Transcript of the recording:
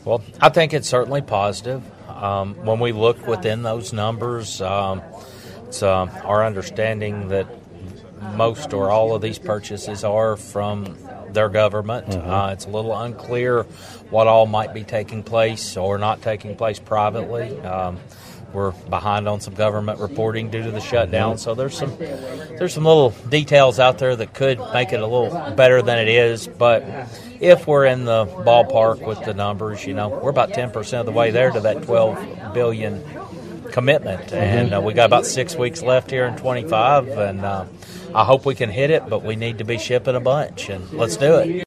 Well, I think it's certainly positive. When we look within those numbers, it's our understanding that most or all of these purchases are from their government. It's a little unclear what all might be taking place or not taking place privately. We're behind on some government reporting due to the shutdown, so there's some little details out there that could make it a little better than it is. But if we're in the ballpark with the numbers, we're about 10% of the way there to that $12 billion commitment, and we got about 6 weeks left here in 25, and I hope we can hit it, but we need to be shipping a bunch, and let's do it.